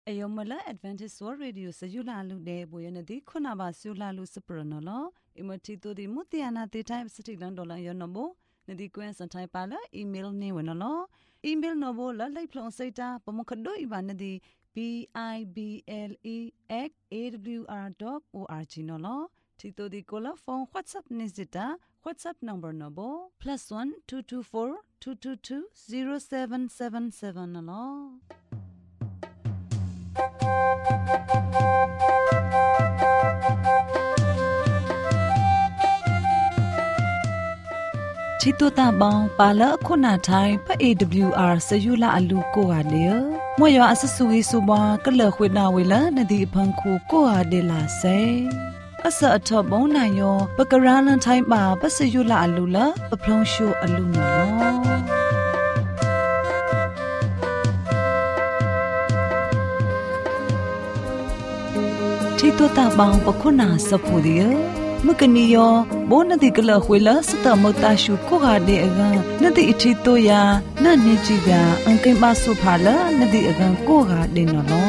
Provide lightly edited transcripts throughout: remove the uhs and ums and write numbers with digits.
Ayomala Adventist World Radio Sayula Lude Boyanadi Kunaba Sula Luciperanolo, Imotito di Mutiana the Time City Landola Yonobo, Nadi Gwen Santai Pala, email Newanolo, email Nobo, La Plon Seta, Pomokado Ibanadi, BIBLE@awr.org Nolo, Tito di Cola phone WhatsApp Nizita, WhatsApp number Nobo, +1 224 222 0777 Nolo. Chitota bang pala khona thai pa AWR sayula alu ko ha le moyo asasui suba kala khwina wela nadi phangkhu ko ha de la se asa athop bon na yo pakaralan thai ba pa sayula alu la phlong shu alu no Chitota bang pa khona sapu de Mukaniyo, Bonadi Gala Huila, Sata Motashu, Koha de Agan, Nadi Ichito ya, Nanijiga, Uncle Masu Pala, Nadi Agan Koha de Nolo.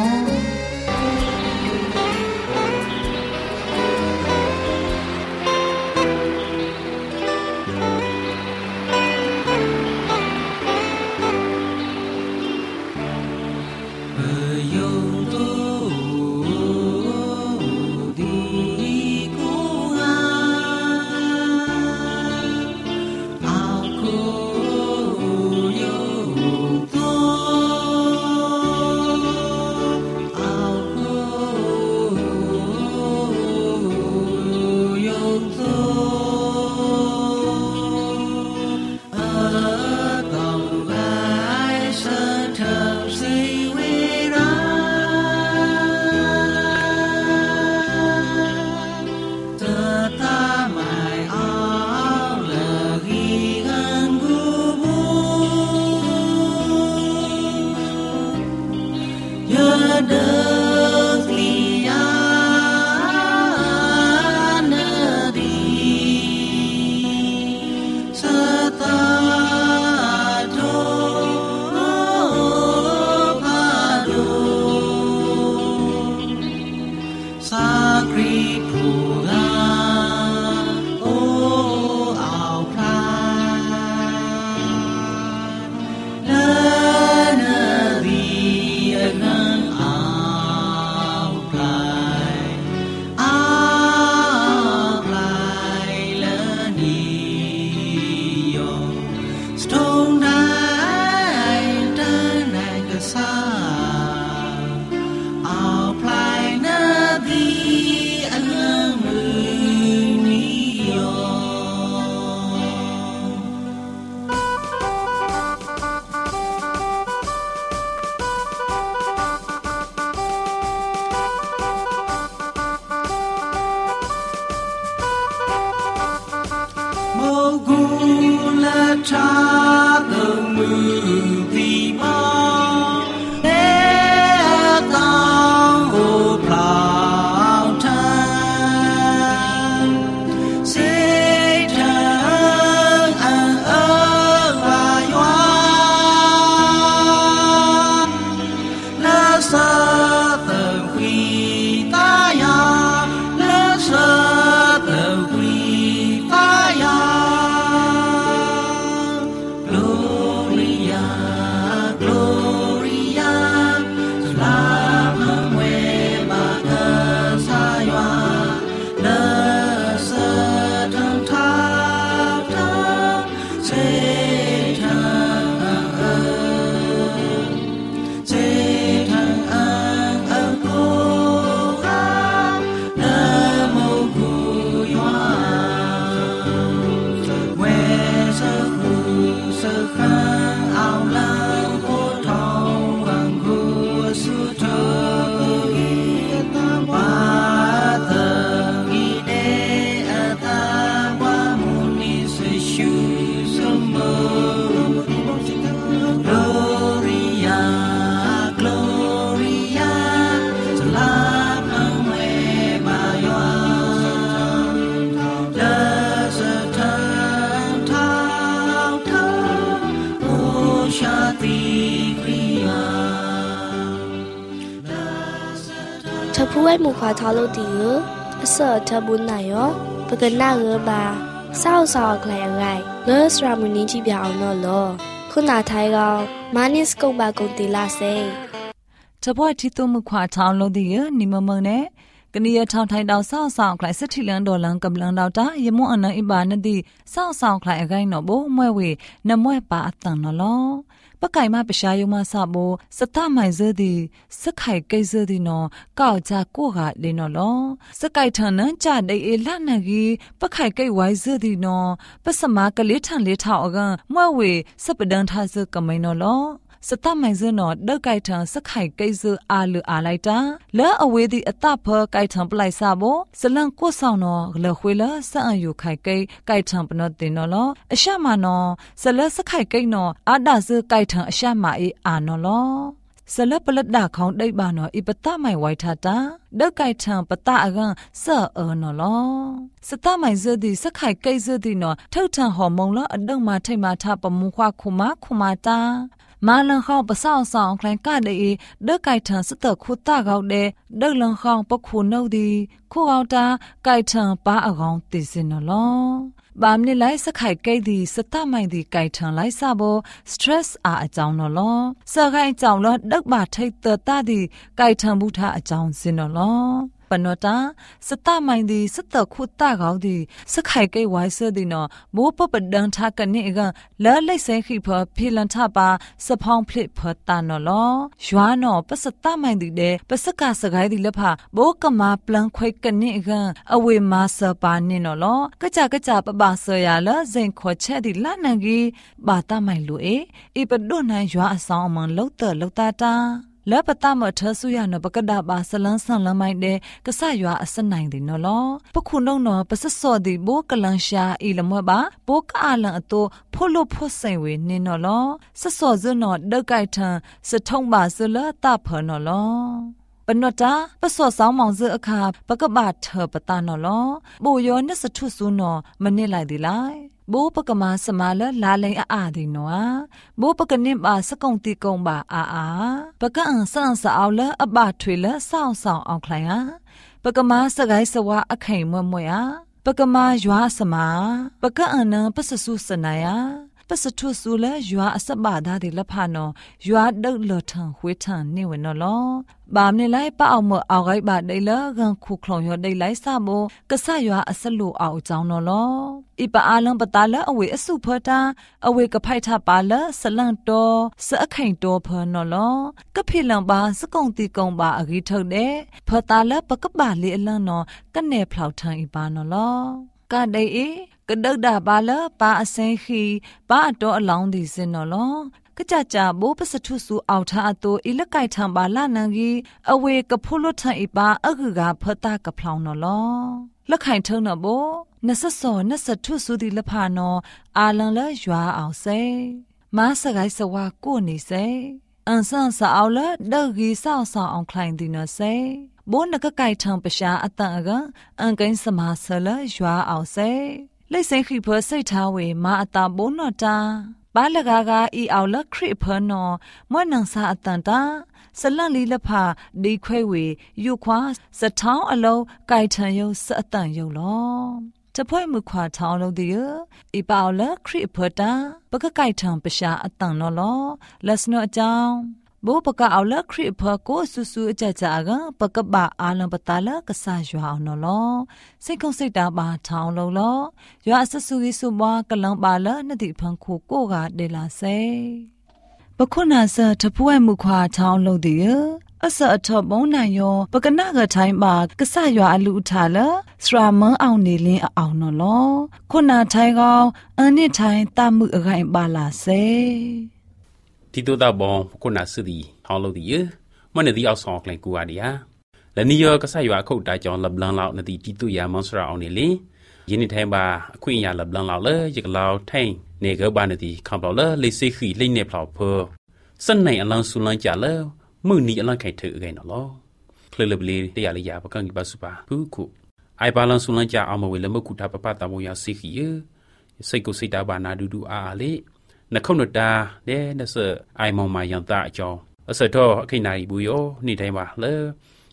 ทับผู้ไว้หมู่ขวาทอโลดีเสิร์ทับบุญไหนปะกันหน้าบาเศร้าสอกแหลงไรเลสรามุนีที่เบียเอานอลคุณอาไทยเรามานิสกบากงติลาเซทับว่าที่ตัวหมู่ขวาทอโลดีนิมเมืองเน่กันนี้ทางไทยดาวเศร้าสาวคลายสิทธิเลี้ยงดอลลังกำลังดาวตายมอันนั้นอิบานันดีเศร้าสาวคลายอะไรหนอโบมวยเวนมวยป่าตังนอลปะไก่มาประชายมาซาโบสตาไมเซดีสไข่ไกเซดีนอก้าวจากกู้กาเดนอลสไก่ทางนั้นจ่าได้เอลานากีปะไข่ไกไวเซดีนอปะสมากะเลทันเลทาวกันมวยเวสปดันทาเซกะไมนอลสตาไมเซนอเดไก่ทางสไข่ไกเซอาลืออาไลตาและอเวดีอตาเพอไก่ทางปลายซาโบสลังกู้สาวนอเลหวยละสะอันอยู่ไข่ไก่ทางปนอเตนอลอชามานอสละสไข่ไก่นออาดาเซไก่ทางอชามาเออานอลสละปลัดดาของได้บานออิปตาไมไวทาตาเดไก่ทางปตาอกันเซอนอลสตาไมเซดีสไข่ไกเซดีนอเท่าทางหอมงละอดังมาไทมาทาปมุควาคุมาตามาลังข้าวปะสาวสองคลายกาเดเดไก่ทันสเตอคูตาเกาเดเดลังข้าวปะคูนเอาดีคู่เอาตาไก่ทันป้าอากองติสินอลบามนี่ไลสไข่ไก่ดีสตาไม่ดีไก่ทันไลซาโบสเตรสอาอจาวนอลสะไก่จาวลดักบาไทเตอตาดีไก่ทันบุทาอจาวสินอลปนวตาสตาไม่ดีสเตอคูตาเกาดีสไข่ไก่ไวเซดีนอบูปปดังทากันนี่กันและไลเซขีพอพิลันทาปาสะพองพลิพตานอลยัวนอปสตาไม่ดีเดปสกาสกายดีละพาโบกมาปลังควยกันนี่กันอเวมาสปานี่นอลกะจะปบาเสยาละเซนขอเชดิลานังกีบาตาไม่รู้อีปดนายยัวอสองมันลตาตาและปตามเธอสุยานปกดาบาสลังสังละไม่เดกษายว่าอสนัยดินอลปคุนนอปสสอดีโบกลังชาอีละมบาโบกอาลังอโตพโลพเซเวนินอลสสอซนอดไก่ทันสะทงบาสละตาเพนอลปนวตาปสอสาวมองเจอคาปกบาเธอปตานอลโบยอนสทุสุนอมันนี่ไลดิไลบูปกมาสมาละลาเลงอาดิโนอาบูปกนิบาสกงตีกงบาอาปกอังสังสาวละอบาถวยละสาวเอาใครอ่ะปกมาสกายสวะอไข่มวยอ่ะปกมายัวสมาปกอันนปสสุสนายปสทุสุละยัวอสบาดาดิละพานอยัวดกลทังหวยทังนี่วนอลบามนี่ไลป้าเอาเมื่อเอาไก่บาดได้ละกันคู่คลองยอดได้ไลซาโบกษายว่าอสลูเอาเจ้านอลอีปาอาลังปตาละอเวอสุพตาอเวกไพทาปาละสลังโตสะไข่โตเพนอลกะพิลังบาสกงตีกงบาอริทเดพตาละปกบาลีอลังนอกันเนพลาวทังอีปานอลกะได้กะดักดาบาละปาอเซขีปาอโตอลองดิซินอลกะจะโบปสทุสุเอาทาอโตอิละไก่ทังบาลานังกีอเวกะพุลทังอีปาอะกึกาพตากะพลาวนอลละไข่เทิงนอโบนสสอนสทุสุดิละพานออาลังละยัวเอาเซมาสกายสวากูนี่เซอันซันสาวละดะกีสาวအောင်คลายดินเซบนกะไก่ทังปะชาอตังกะอันกันสมาสละยัวเอาเซไลเซခိเพอစိတ်ထားဝေမာအတာဘုံနော်တာပါလကာကဤအောင်လခရစ်ဖနော်မွနန်စာအတန်တာစလန်လီလဖာဒီခွဲဝေယူခွာစထောင်းအလုံးကြိုက်ထန်ယုံစအတန်ယုံလောတဖွဲမှုခွာထောင်းလို့ဒီဤပါအောင်လခရစ်ဖတာပကကြိုက်ထန်ပရှာအတန်နော်လောလက်စနော်အကြောင်းบูปกะเอาละคริพโกสุๆจะๆกะปกบะอาลังปตาละกะสะยัวเอานอลอစိတ်ကုံစိတ်တာပါထောင်းလုံးလောยัวอสสุวิสุบากะลังบาละนติพังคูโกกะเดลาเซปะคุนาซะทะพวยมุควาထောင်းလုံးดิအစအထဘုံနိုင်ယောပကနာကထိုင်းပါကဆရွာအလူထားလစရာမန်းအောင်နေလင်းအောင်နော်လောခုနာထိုင်းကောင်အနစ်ထိုင်းတမှုအခိုင်ပါလာစေတီတိုတာဘောခုနာစသည်ထောင်းလို့ဒီမနဒီအောက်ဆောင်ကလင်ကူအားဒီယာလနီယောကဆရွာခုတ်တာကြောင့်လဘလန်လောက်နဒီတီတူယာမန်စရာအောင်နေလေယင်းနေထိုင်းပါအခွင့်ရလဘလန်လောက်လေရကလောက်ထိုင်းနေကဘာနဒီခံပလောက်လေစိခီလိနေဖလောက်ဖောစန်နိုင်အလန်းဆူလန်းကြလေมือนี้อลังไข่เถอะไงเนาะล้อเคลเลบลีเตียเลยาปะกังกิบาสุปาผู้คุไอบาลังสุลังจาเอามาเวลมกุทาปะปะตามวยาสิขีเစိတ်ကိုစိတ်တာဘာနာဒူဒူအားလေနှခုံနတာတဲ့နစအိုင်မောင်မာယန်တာအကြောင်းအစတော့အခိနိုင်ဘူးယောနေ့တိုင်းပါလေ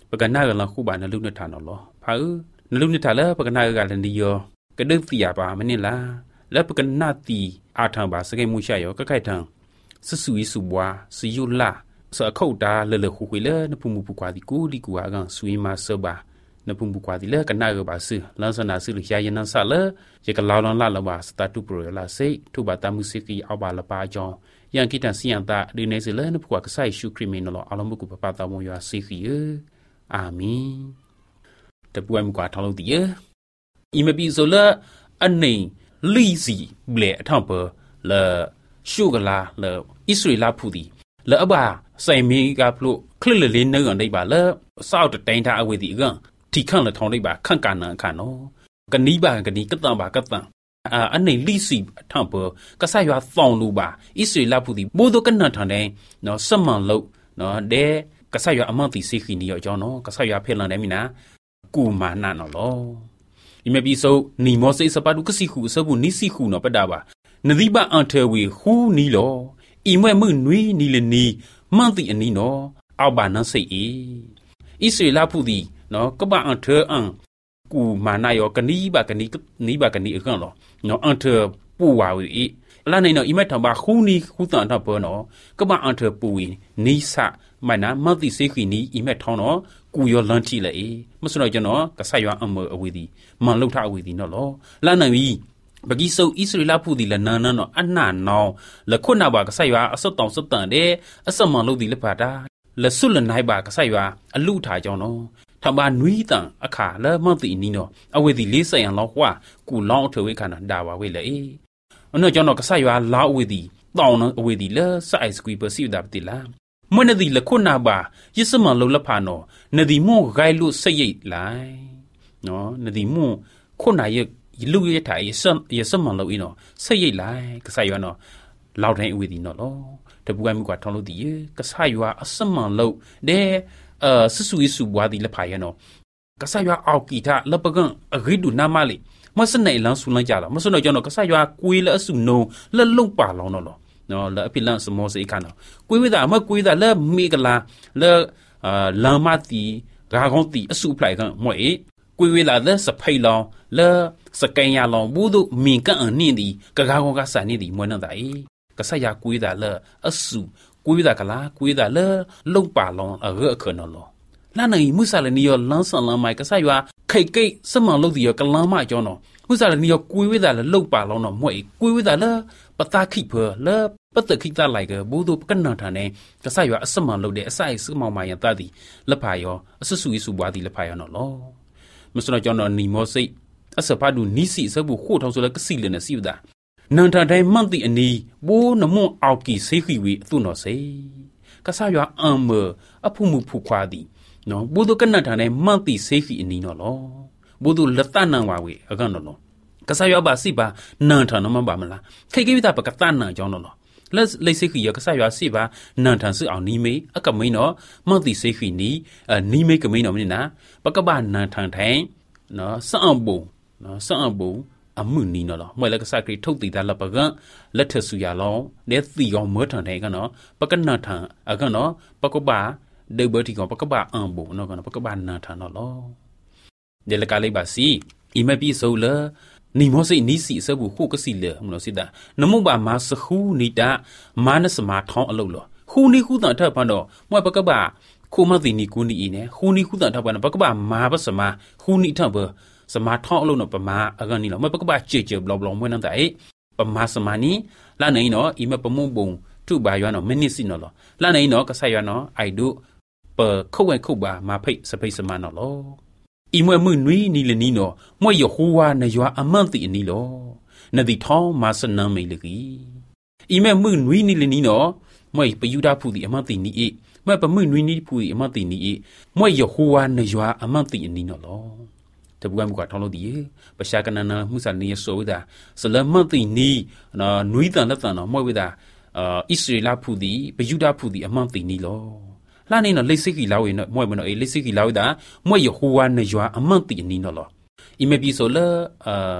ปกันน่ากันละคู่บานนลุกนทานอลอพาเออนลุกนทานละปกันน่ากันลันดียอกระดึกตียาบามันนี่ละแล้วปกันน่าตีอาทางบาสกายมูชายก็ใกล้ทางสุยสุบัวสิยุลาสะเข้าตาเลคุคุยเลนพุมุปุกวาดิกูดิกูอากันสุยมาเซบานพุมุกวาดิเลกันน่าก็บาซือลันสนาซือหยายันซาเลเจกลาวลันลาละบาสตาตุโปรลาเซทุบาตามุสิกีเอาบาละปาจองยังคิดถึงสิ่งต่างๆดูในสิ่งเล่นพวกก็ใส่ชูครีมนอลอารมณ์กุปปาตามวยาสิกีอามีแต่ป่วยมันกว่าทางเราดีอีเมบิโซเลอันนี้ลีซีเบลทัมเปอร์ละชูกลาละอิสราเอลพูดีละอบาใส่มีกับลูกคลื่นเลยนึกอันได้บ่าละสาวจะแต่งท่าเอาไว้ดีกันที่ข้างละทองได้บ่าข้างการนั่งขันเนาะกันนี้บ่ากันนี้ก็ต่างบ่าก็ต่างอันนี้ลิสิทำเปอร์ก็ใส่ยาฟองลูบ่าอิสราเอลพูดบูโดกันนั่นทางนี้เนาะสมันลูเนาะเดก็ใส่ยาอมันติสิขีนี่เอาจ้าเนาะก็ใส่ยาเพลันได้มีนะกูมานั่นเนาะล้ออีเมบิโซนี่มอสิสปาดูก็สิคูสบุนี่สิคูเนาะปะดาบ่านดิบะอันเทวีฮูนี่ล้ออีเมื่อมือนุยนี่เลยนี่มันติอันนี้เนาะเอาบานั่นสิอิสราเอลพูดเนาะก็บ่าอันเธออังกูมาหน้ายอกันนี้บากันนี้นี่บากันนี้กันหรอเนาะอันเธอปูวาวีแล้วในเนาะอีเมทำบาคู่นี้คู่ต่างทับเปอเนาะก็บาอันเธอปูวีนิสะไม่นะมันติเสกีนี้อีเมทเนาะกูยอลันทีเลยมันสุดจะเนาะก็ใส่ยาอัมเมอเอาไว้ดีมันลุกท่าเอาไว้ดีเนาะล้อแล้วในวีบางทีส่งอิสราเอลพูดดีละนั่นเนาะอันนั้นเนาะแล้วคนน่ะบาก็ใส่ยาอสตองสตันเดอสมันลุกดีละปาดาแล้วสุดละนายบาก็ใส่ยาอลุท่าจ้าเนาะทำบ้านนุ้ยต่างอาขาแล้วมันตีนี่เนาะเอาไว้ดีลิสัยอันล็อกว่ากูลองเธอไว้ขนาดดาวไว้เลยอันนั้นจ้าเนาะก็ใส่ยาลาไว้ดีตองนั้นเอาไว้ดีแล้วใส่สกุยเปอร์ซิวดับติละเมื่อนาทีละคนน่ะบายิสมันลุกละพาเนาะนาทีมู่ไกลุใส่ยี่ไหลเนาะนาทีมู่คนน่ะลูกยัดถ่ายยิสมันลุกอีเนาะใส่ยี่ไหลก็ใส่ยาเนาะลาวได้เอาไว้ดีเนาะล้อแต่บุกไม่กว่าทองลุกดีก็ใส่ยาสมันลุกเดสุยสุบัวดีละพายเนาะก็ใส่ยาเอากีตาแล้วปะกันริดูน้ามาเลยมันสนัยหลังสุนัยจ่าละมันสนัยจ่าเนาะก็ใส่ยาคุยแล้วสุโนแล้วลงป่าลองเนาะแล้วพิลังสมอสิกันเนาะคุยเวลาเมื่อคุยแต่แล้วมีกันละแล้วลามาตีกาของตีสุพลายกันหมดคุยเวลาแล้วสะพายลองแล้วสแกนยาลองบูดูมีกันอันนี้ดีกาของกาสานี่ดีเหมือนนั่นได้ก็ใส่ยาคุยแต่แล้วสุกุยดากะลากุยดาเลลงป่าลองเออเขนอลอลาไหนมุสาลนียลังสันลังไมก็ใส่ว่าไข่เกยสมองลงดีกะลังมาจอนอมุสาลนียกุยดาเลลงป่าลองเนาะมวยกุยดาเลปตาขิเพอเลปตะขิตาไหลกะบูดูกันนาทาเนก็ใส่ว่าสมองลงเดอใส่สมองมายันตาดีละพายออสุยสุบวาดีละพายอนอลอมุสนาจอนอนีมอสิอสปาดูนิสิสบุโคทองสุละกสิเลนะสิวดานันทาได้มันติอันนี้บูนมงเอากีเสขีวีตุนอเซก็สายว่าอัมเมออภูมุผูควาดีเนาะบูดูกันนันทาได้มันติเสขีอันนี้เนาะลอบูดูละตานังวาเวอกันเนาะก็สายว่าบาสิบานันทานมันบามละใครกิวิตาปะกตานังจองเนาะแล้วเลยเสขีก็สายว่าสิบานันทานซื้อเอานี้เมอะก็ไม่เนาะมันติเสขีนี้นี้เมก็ไม่เนาะนี่นะปะกบ้านนันทานแทงเนาะสะอัมบูเนาะสะอัมบูအမှုနီနော်မွေလကစကရီထုတ်တည်တာလပကလက်ထဆူရလောနေသီကောင်မောထန်တဲ့ကနော်ပကနာထန်အကနော်ပကပဒေဘတိကောင်ပကပအံဘူနော်ကနော်ပကပနာထန်နော်လောဒီလကလေးပါစီအီမပီဆိုလနီမောစိနီစီဆဘူခုကစီလေမလို့စစ်တာနမုဘာမစခူနီတာမာနစမာထောင်းအလုပ်လောခူနီခုတန်ထပ်ဖန်တော့မွေပကပခုမသိနီကူနီနေခူနီခုတန်ထပ်ဖန်ပကပမာပစမာခူနီထပ်ဘสมาท่อลงเนาะประมาอันนี้เนาะไม่ปกบ้าเจ็บๆบลองๆเมื่อนั้นแต่ประมาสมานี้แล้วไหนเนาะอีเมประมุบงทุบายเนาะไม่นิสิเนาะแล้วไหนเนาะก็ใส่เนาะไอดูเปิดเข้าไว้เข้าบ่ามาเพ่สเปสมาเนาะอีเมื่อมือนุ้ยนี่เลยนี่เนาะเมื่ออยู่หัวในยัวอมันตินี่เนาะนาดิท้องมาสนามไม่เลยอีเมื่อมือนุ้ยนี่เลยนี่เนาะเมื่อไปยูดาพูดีอมันตินี่เมื่อประมือนุ้ยนี่พูดีอมันตินี่เมื่ออยู่หัวในยัวอมันตินี่เนาะแต่บุกไม่กว่าทองเราดีประชากันนะมุสลิมโซวิดาสลัมมันตีนี่นะนุ้ยตันละตันเนาะมวยวิดาอิสราเอลพูดีไปยูดาพูดีอมันตีนี่ล้อล่านี่เนาะเลสิกิลาวเนาะมวยมันเนาะเลสิกิลาวดามวยยูฮัวเนยัวอมันตีนี่เนาะล้ออีเมบิโซเล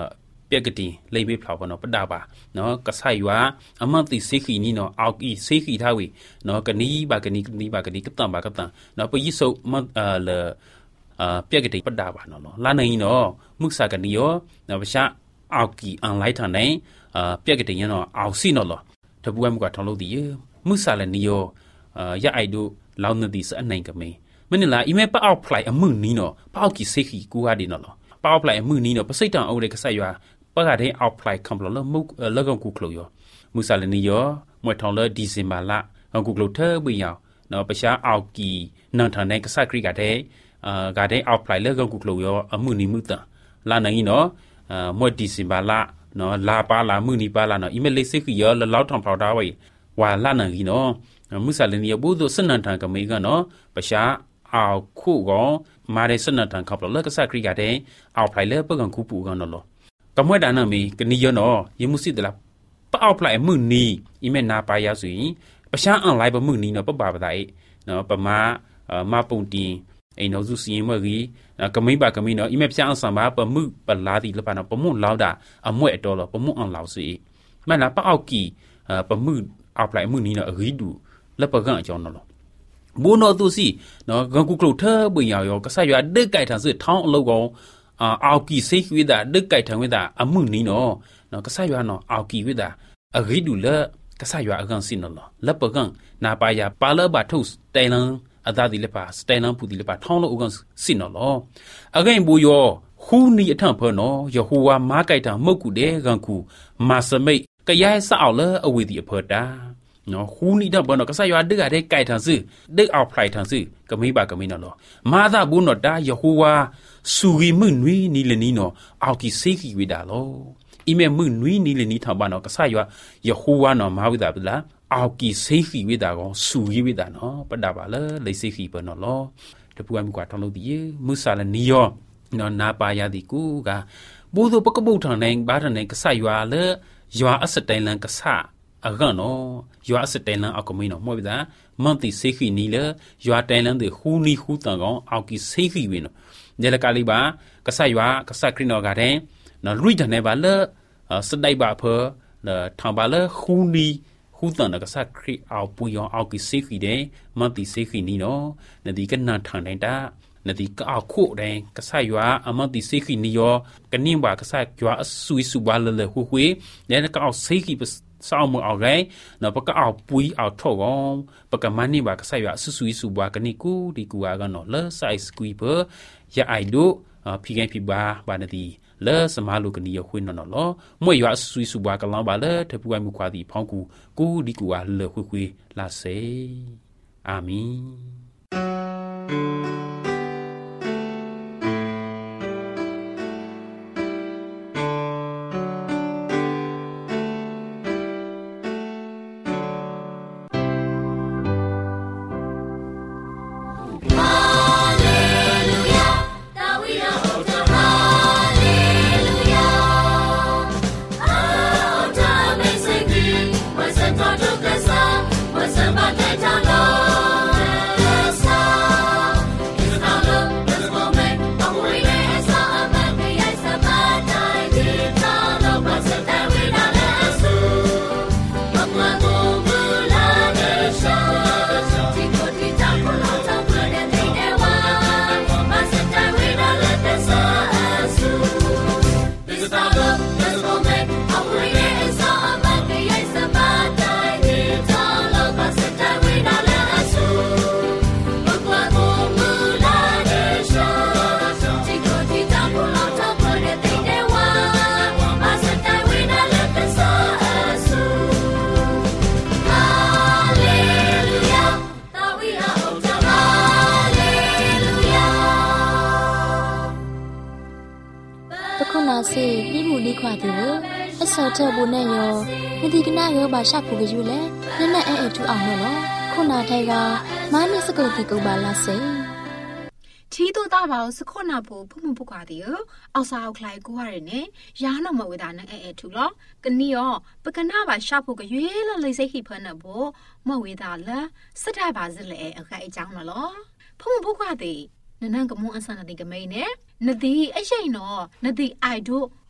ပြက်ကတိလိမ့်ပေးဖလာပေါ်နော်ပဒါပါနော်ကဆာရွာအမတ်တိစေခီနီနော်အောက်ကီစေခီထားဝေနော်ကနီဘာကနီဘာကနီကတန်ဘာကတန်နော်ပယိဆုမလေပြက်ကတိပဒါပါနော်လာနေနော်မုဆာကနီယောနော်ပရှာအောက်ကီအန်လိုက်ထန်နေပြက်ကတိရနော်အောက်စီနော်လောတပူဝဲမကွာထောင်းလို့ဒီမုဆာလနီယောရအိုက်တို့လောင်းနေဒီစအနိုင်ကမေမနလာအီမဲပအောက်ဖလိုက်အမှုနီနော်ပအောက်ကြီးစေခီကူဟာဒီနော်ပအောက်ဖလိုက်အမှုနီနော်ပစိတ်တန်အိုးတဲ့ကဆက်ရွာပကတဲ့အောက်ဖလိုက်ကံပလလမုလကောင်ကူကလို့ယောမုဆာလနီယောမွေထောင်းလဒီဇင်ဘာလကောင်ကူကလို့ထဲဘီယောနော်ပရှာအောက်ကီနန်ထန်တဲ့ကဆက်ခရီကတဲ့ကတဲ့အောက်ဖလိုက်လကောင်ကူကလို့ယောအမှုနီမှုတန်လာနိုင်နော်မွေဒီဇင်ဘာလနော်လာပါလာမှုနီပါလာနော်အီမဲလေးစေခီယောလလောက်ထောင်ဖောက်တာဝေဝါလာနိုင်နော်မုဆာလနီယောဘူဒိုစနန်ထန်ကမေကနော်ပရှာအောက်ခုကောမာရဲစနတန်ခပ်လကဆခရီကတဲ့အောက်ဖလိုက်လေပကံကူပူကနော်ကမွဲ့ဒါနမီကနီယောနော်ယမှုစစ်တလားပအောက်ဖလိုက်မှုနီအီမဲနာပါရဆိုရင်ပရှာအွန်လိုင်းပမှုနီနော်ပပပါဒိုင်နော်ပမာမပုံတင်အိမ်တော်စုစီရင်မကြီးကမိပါကမိနော်အီမဲပြအန်ဆံပါပမှုပလာတိလပနော်ပမှုလောက်တာအမွဲ့တော်လောပမှုအွန်လောက်စီမနာပအောက်ကီပမှုအောက်ဖလိုက်မှုနီနော်အရီတူလက်ပကံအကြောင်းနော်ဘူနိုတူစီနော်ဂန်ကူကလုထဘွေယောကဆာရွာဒက်ကိုက်ထန်စစ်ထောင်းအလောက်ကောင်အောက်ကီစိတ်ဝိဒါဒက်ကိုက်ထန်ဝိဒါအမှုနီနော်ကဆာရွာနော်အောက်ကီဝိဒါအဂိဒူလကဆာရွာအကန်စင်နော်လက်ပကန်နာပါယာပါလဘထုစ်တိုင်လန်အသာဒီလပါစတိုင်လန်ပူဒီလပါထောင်းလို့အကန်စင်နော်အဂိန်ဘူယောဟူနီအထံဖောနော်ယဟူဝါမာကိုက်ထန်မုတ်ကူတဲ့ဂန်ကူမာစမိတ်ကရဲဆအောက်လအဝေဒီအဖောတာနော်ဟူနီတော့ဘောနော်ကဆာရွာဒက်တဲ့ကိုက်ထန်စစ်ဒက်အောက်ဖလိုက်ထန်စစ်ကမိပါကမိနော်မာသာဘူးနော်တာယဟူဝါဆူရီမှုနွီနီလနီနော်အောက်ကီစေခီဝိဒါလောအီမဲမှုနွီနီလနီထောင်ပါနော်ကဆာရွာယဟူဝါနော်မာဝိဒါပလာအောက်ကီစေခီဝိဒါကောဆူရီဝိဒါနော်ပဒါပါလေလေစေခီပနော်လောတပူအမှုကွာထောင်းလို့ဒီမုဆာလနီယောနော်နာပါရဒီကူကဘူဒိုပကပုတ်ထန်နိုင်ဘာထန်နိုင်ကဆာရွာလေရွာအစတိုင်လန်ကဆာအကနော်ရွာစတိုင်လန်အကမင်းနော်မဟုတ်ဗျာမန်တီစေခီနီလေရွာတိုင်လန်တွေဟူနီဟူတန်ကောင်အောက်ကီစေခီဝင်းနော်ညလကလေးပါကဆရွာကဆခရီနော်ကတဲ့နော်လူဒနေပါလေစတိုင်ပါဖောထံပါလေဟူနီဟူတန်ကဆခရီအောက်ပူယောအောက်ကီစေခီတဲ့မန်တီစေခီနီနော်နဒီကနန်ထန်တိုင်းတာနဒီကအခုတဲ့ကဆရွာအမန်တီစေခီနီယောကနင်းပါကဆရွာအဆွေစုပါလေဟူခွေညကအောက်စေခီစောင်းမအောင်ရဲနော်ပကအောက်ပွီးအောက်ထောက်ကောင်ပကမနိဘာကဆိုင်ရဆူဆူဆူဘွားကနိကူဒီကူအားကနော်လဲဆိုင်စကွီပရအိုင်တို့ဖိခိုင်ဖိဘာဘာနတီလဲစမာလူကနိယခွင်းနော်လောမွေရဆူဆူဘွားကလောင်းပါလဲတပူဝိုင်မှုခွာတီဖောင်းကူဒီကူအားလဲခွေလာစေအာမင်စေပြီးမှုလေးခွာသူအစောထဘုန်နဲ့ရောမဒီကနာရောပါရှဖို့ကြယူလဲနက်နက်အဲထူအောင်နော်ခုနာထိုင်ကမာနစ်စကုတ်တီကုတ်ပါလားစေทีตัวตาบ่าวสขนาปูพุ่มปุกว่าติเอาซาวคลายกูว่าเรเนยาหนอมเวดานะเอทุลอกะนี่ยอปะกะนาบ่าชาဖို့กะเยละเลยစိတ်ခိเพิ่นน่ะบ่มเวดาละสะได้บ่าซิเลอะไกจังเนาะพุ่มปุกว่าติနနန်ကမွန်အစနာတိကမိန်နဲ့နဒီအရှိန်နော်နဒီအိုက်ဒို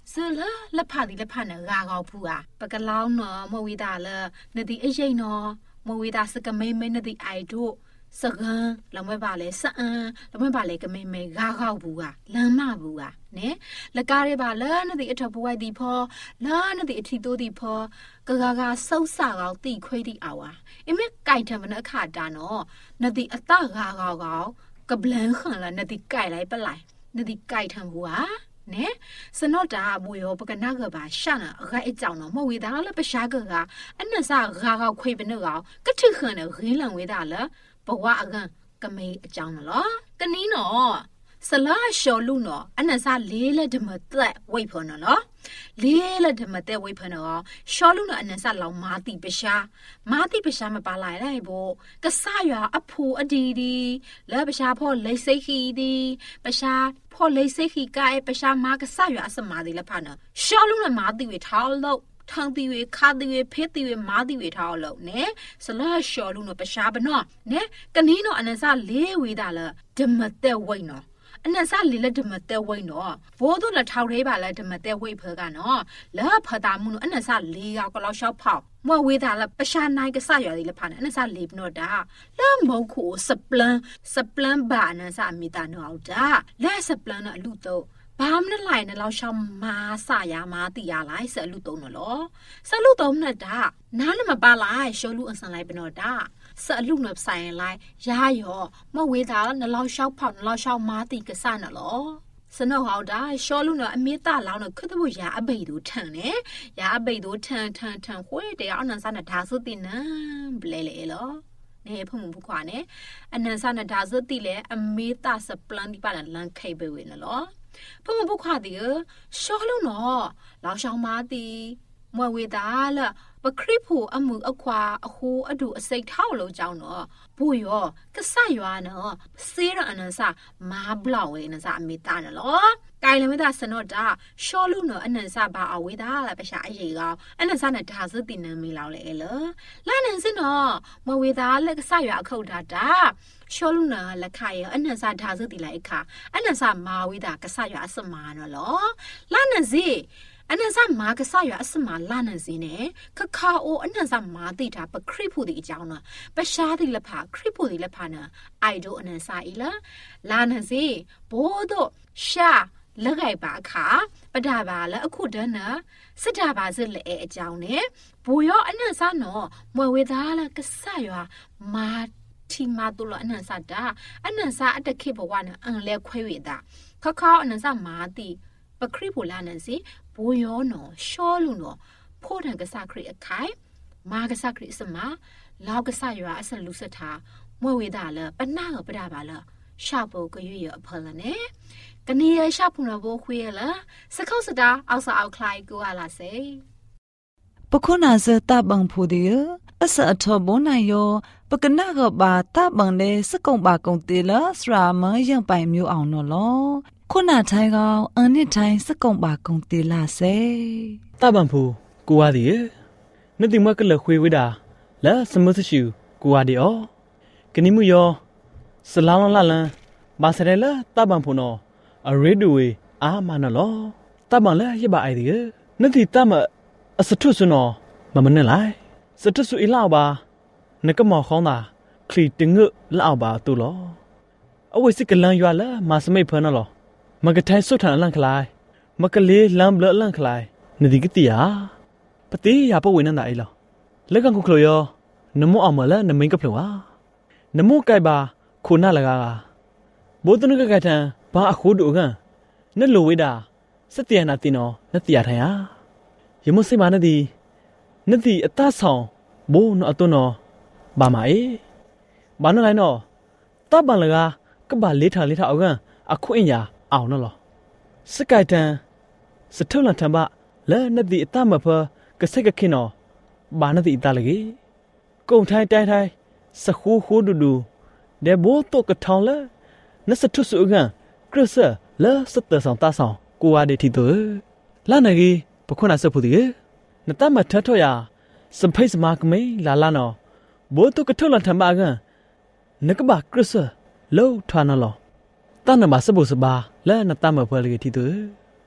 စလလက်ဖဒီလက်ဖနဲ့ဂါကောက်ဖူอ่ะပကလောင်းနော်မဝေတာလဲနဒီအရင်နော်မဝေတာစကမိမဲနဒီအိုက်တို့စကန်လမပါလေစအန်လမပါလေကမိမဲဂါကောက်ဘူးอ่ะလမ်းမဘူးอ่ะနဲလကားရပါလဲနဒီအထပ်ပွိုက်ဒီဖောလာနဒီအထီတိုးဒီဖောဂါဂါဆုပ်စာကောက်တိခွေးဒီအော်อ่ะအမေကြိုက်တယ်မနအခါတာနော်နဒီအတဂါကောက်ကဘလန်ခန်လာနဒီကြိုက်လိုက်ပလိုက်နဒီကြိုက်ထံဘူးอ่ะနဲစနော့တာဘူယောပကနာကပါရှာနာဂိုင်အကြောင်းနော်မဝေတာလဲပရှားကအနဆာဂါကောက်ခွေးပနကောကတိခန်နဲ့ရင်းလန်ဝေတာလဲဘဝအကန်ကမေအကြောင်းနော်ကနီးနော်စလာရှော်လူနော်အနဆာလေးလက်ဓမသက်ဝိတ်ဖော်နော်လေးလက်ဓမသက်ဝိတ်ဖော်နော်ရှော်လူနော်အနဆာလောင်မာတိပရှားမပါလိုက်လိုက်ဘောကဆာရွာအဖူအဒီဒီလဲပရှားဖော်လိစိတ်ခီဒီပရှားဖော်လိစိတ်ခီကဲပရှားမာကဆာရွာအစမာဒီလက်ဖာနော်ရှော်လူနော်မာတိဝေထောက်လို့ထန်တီဝေခါတီဝေဖေးတီဝေမာတီဝေထားအောင်လို့နဲဆလာရှော်လူနော်ပရှားဘနော်နဲကနီးနော်အနဆာလေးဝေတာလဲဓမသက်ဝိတ်နော်အနဆာလေးလက်ဓမသက်ဝိတ်နော်ဘိုးတို့လက်ထောက်သေးပါလဲဓမသက်ဝိတ်ဖေကနော်လာဖတာမှုနော်အနဆာလေးရောက်ကလောက်ရှောက်ဖောက်မဝေတာလဲပရှားနိုင်ကဆရွာလေးလက်ဖာနဲ့အနဆာလေးပနော်တာလာမုတ်ခုစပလန်ဘာအနဆာမီတာနော်တာလဲစပလန်နော်အလူတော့ဘာမနဲ့လိုက်နဲ့လောက်ရှောင်းမာဆရာမာတီရလိုက်ဆလူတုံးနော်ဆလူတုံးနဲ့တာနားလည်းမပါလိုက်ရှောလူအစံလိုက်ပနော်တာဆလူနဲ့ဆိုင်လိုက်ရာရောမဝေးတာနလောက်ရှောက်ဖောက်နလောက်ရှောက်မာတီကဆနော်စနောဟောက်တာရှောလူနဲ့အမေတာလောင်းနဲ့ခတ်ဖို့ရာအဘိဒူထန်နဲ့ရာအဘိဒူထန်ခွေးတရားအနန်ဆာနဲ့ဒါစုတင်နံဘလဲလေလောနေဖုံဘူးခွာနဲ့အနန်ဆာနဲ့ဒါစုတိလေအမေတာစပလန်ဒီပါလန်ခိဘေဝေနော်ဖုံဘုခါဒီရှောလုံးနော်လောင်ရှောင်းမာတီမွေဝေတာလပခရိဖို့အမှုအခွာအဟိုးအဒူအစိတ်ထောက်လို့ကြောင်းနော်ဘူရောကဆရွာနော်စေးရအနန်စာမာဘလောက်ဝေနစာအမေတာနော်ကိုင်လမတာစနောတာရှောလုံးနော်အနန်စာဘာအဝေတာလပရှာအရေကောအနန်စာနဲ့ဒါစတင်နေမိလောက်လေလောလာနန်စင်နော်မဝေတာလကဆရွာအခုတ်တာရှောလူနာလက်ခရအနန်စာဒါစတိလိုက်ခအနန်စာမာဝေတာကဆရွာအစမာနော်လောလာနန်စီအနန်စာမာကဆရွာအစမာလာနန်စီနဲ့ခခါအိုအနန်စာမာတိတာပခရိဖို့ဒီအကြောင်းနော်ပရှားဒီလက်ဖာခရိဖို့ဒီလက်ဖာနာအိုက်ဒိုအနန်စာဤလာနန်စီဘိုးတို့ရှာလက်ခိုက်ပါခါပဒါပါလဲအခုတန်းနာစစ်တာပါစစ်လေအကြောင်းနဲ့ဘူရောအနန်စာနော်မွေဝေသားလဲကဆရွာမာတီမာတူလအနန်စာတာအနန်စာအတခိဘဝနာအန်လဲခွဲဝေတာခခါအနန်စာမာတီပခရိပူလာနန်စီဘူယောနော်ရှောလူနော်ဖိုးတန်ကဆခရိအခိုင်မာကဆခရိစမလောက်ကဆရွာအစလူစတာမွေဝေတာလဲပနာကပဒါပါလဲရှာဖို့ကရွရအဖလနဲ့ကနေရရှာဖုန်ဘောခွေးလားစခောက်စတာအောက်စာအောက်ခလိုက်ကိုဟာလာစေပခုနာဇတဘန်ဖူဒီအစအထောဘွန်နိုင်ယောပကနာကဘာတဘန်လေစကုံပါကုံတေလစရာမယံပိုင်မျိုးအောင်နော်လောခုနာထိုင်ကောင်အန်နစ်ထိုင်စကုံပါကုံတေလာစေတဘန်ဖူကိုဝါဒီနတိမကလခွေဝိဒါလာစမသရှူကိုဝါဒီအောကနိမှုယောစလောင်းလလန်ဘာစရဲလာတဘန်ဖူနော်အရေဒူဝေအာမနလောတဘန်လဲရပါအိုင်ဒီနတိတမအစထုစနော်မမနဲ့လိုက်စတဆူအလောက်ပါနကမောခေါင်းတာခလီတငွလောက်ပါတူလောအဝိစကလန်ရွာလာမစမိတ်ဖနလောမကထိုင်ဆုထန်လန့်ခလိုက်မကလေးလမ်းဘလလန့်ခလိုက်နဒီကတိယာပတိရပဝိနန္ဒအိလောလက်ကခုခလိုယောနမောအမလာနမိန်ကဖလောနမောကိုက်ပါခုနလကားဘိုးတနကကထံဘာအခုဒုကန်နလိုဝိဒါစတျယနာတင်နောနတျာထိုင်ဟာယမစိမာနဒီနတိအတဆောင်ဘိုးနော်အသွနော်ဘာမအေးဘာနော်လိုက်နော်တပ်ပန်လကကဘာလေးထားအောက်ကန်အခုအညာအောင်နော်စကိုက်တန်စထုလန်ထံပါလဲနတိအတမဖကစက်ကခင်နော်ဘာနတိအတလကြီးကုံထိုင်တိုင်းစခူဒူဒေဘိုးတော့ကထောင်းလဲနစထုစုကန်ကရဆလဲစတဆောင်တဆောင်ကိုဝါဒီတီတူလာနကြီးပခွနာစဖူဒီနတမထထောရစဖိတ်စမာကမေလာလာနော်ဘိုးတုကထုလန်ထမကန်နကဘာကရဆလောထွာနလောတနမစဘုစဘာလဲနတမဖွဲလေတီတူပ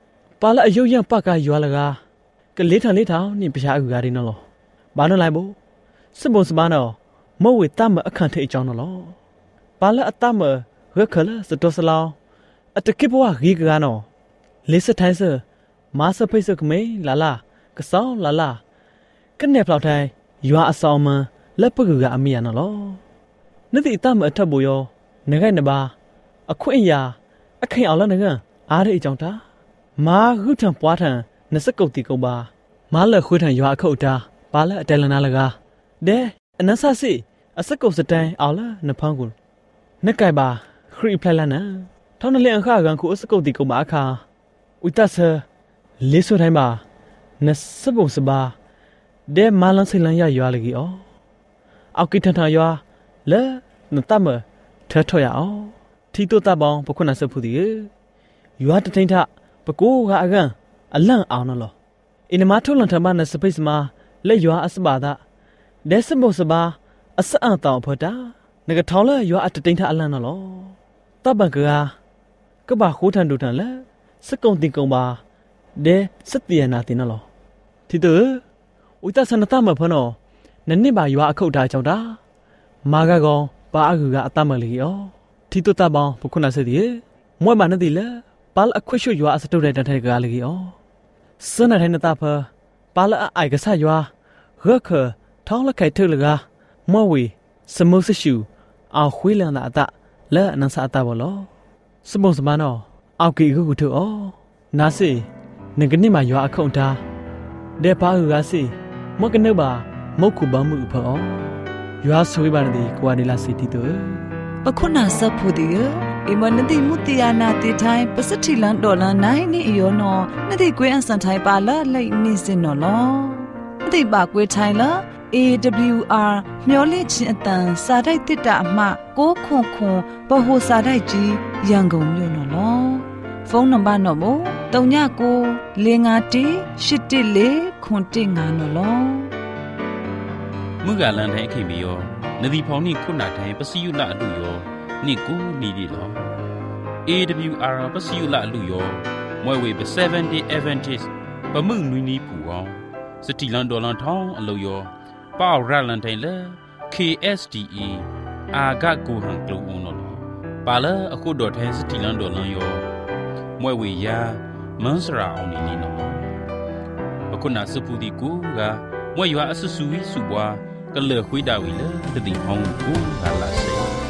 ပါလာအယုတ်ရပကရွာလကကလေးထန်လေးထောင်နိပရှာအူကားရင်းနော်ဘာနော်လိုက်ဘူးစပုံစပါနော်မဝေတမအခန့်ထိအကြောင်းနော်ပါလာအတမရခလစတောစလောင်းအတကိဘဝဂီကနော်လေးစထိုင်းစမာစဖိစကမေလာလာကဆောင်းလာလာကနေဖလောက်ထိုင်းရွာအဆောင်မလက်ပကူကအမိရနော်နတိတမအထပ်ဘူယောငခိုင်နပါအခွင့်အရာအခင်အောင်လနကအားရအကြောင်းတာမာဟုထံပွားထံနစကုတ်တီကုပါမာလခွေးထံရွာအခုတ်တာပါလအတဲလနာလကတဲ့အနဆစီအစကုတ်စတန်အောင်လနဖန်းကိုနက်ကြိုက်ပါခရီဖလိုက်လနထောင်းနလန်ခါကန်ခုအစကုတ်တီကုပါအခါဥတဆလေးဆွတိုင်းပါနစဘုံစပါတဲ့မာလန်စိလန်ရရွာလကြီးအော်အောက်ကိထထရွာလဲနတမထထော်ရအောင်ထီတိုတပေါင်းပခုနဆဖူဒီရွာတထိန်ထပကိုးကအကန်အလန့်အောင်နော်အင်းမထုံလန်ထမနစပိစမာလက်ရွာအစပါဒဒဲစမောစဘာအစအန်တောင်ဖတာငကထောင်းလဲရွာအတထိန်ထအလန့်နော်တပကကဘာခိုးထန်ဒူထန်လဲစကုံတင်ကုံပါဒဲစတီယနာတင်နော်ထီတိုဥတဆနတမဖနောနနစ်ပါရွာအခုတ်ထားကြောင့်တာမာကကောင်ပါအကူကအတမလီယောထီတိုတပေါင်းပခုနဆဒီမွဲမနဒီလဲပါလအခွှရွရွာအစတုတဲ့တထဲကလီယောစနထိုင်နတာဖပါလအိုက်ကဆရွာရခထောင်းလခိုင်ထုလကမဝေစမုစရှူအောက်ခွေးလန်တာအတလဲအနဆာအတဘောလောစမုစမနောအောက်ကီခုခုထောနာစီငကနိမရွာအခုံတာဒေပါဟုကစီမကနဘာမုတ်ခုဘမှုဖောရွာဆွေးပါနေကွာနေလာစီတီတိုပခုနာဆပ်ဖူဒီအမနတိမုတ္တယာနာတိထိုင်ပစတိလန်ဒေါ်လာနိုင်နေယောနောနတိကွေးအန်စန်ထိုင်ပါလာလိတ်နေစင်နော်လောနတိပါကွေးထိုင်လာ AWR မျော်လင့်ခြင်းအတန်စာတိုက်တစ်တာအမှ6ခွန်ခွန်ဘဟိုစာတိုက်ကြီးရန်ကုန်မြို့နော်လောဖုန်းနံပါတ်နော်မို့39 51814ခွန်1 9နော်လောမုကလန်ထိုင်ခိမီယောနဒီဖောင်နိခုနာထိုင်ပစီယုလအလူယောနိကူနီဒီလော AWR ပစီယုလအလူယောမွဲဝေ7 day Adventist ပမှုနွီနီပူအောင်စတီလန်ဒေါ်လန်ထောင်းအလူယောပေါရလန်ထိုင်လေ KSDA အာဂတ်ကိုဟန်ကလူဦးနော်ပါလာအခုဒေါ်ထိုင်စတီလန်ဒေါ်လန်ယောမွဲဝေယာမန်စရာအောင်နီနီနော်အခုနာစပူဒီကူကမွဲရွာအဆဆူဝီစုပွားကလခွေးတာဝီလေတတိဟောင်းကိုလာလာစေ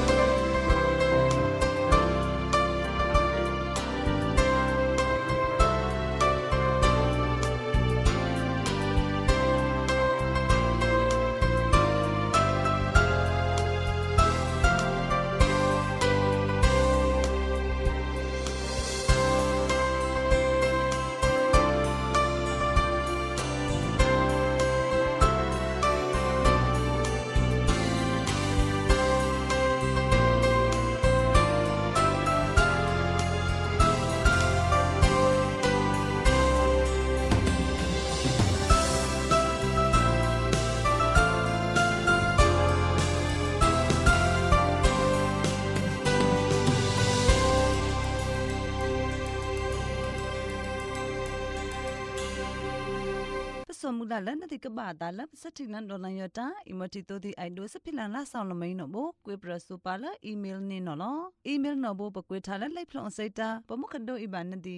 สมุดาลันติกบาดาลับสถิลันดอลันยตาอิมติโตติไอโดสพิลันลาซาวลมัยนโบกวยปรสุปาลอีเมลนี่นอลอีเมลนโบปกวยทาลันไลพลอนไซตาปมุคันโดอิบานติ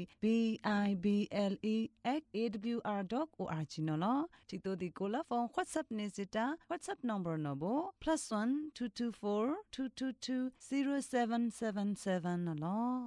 bible@awr.org นอลติโตติโกลาฟอน WhatsApp เนซิตา WhatsApp number นโบ+1 224 222 0777นอล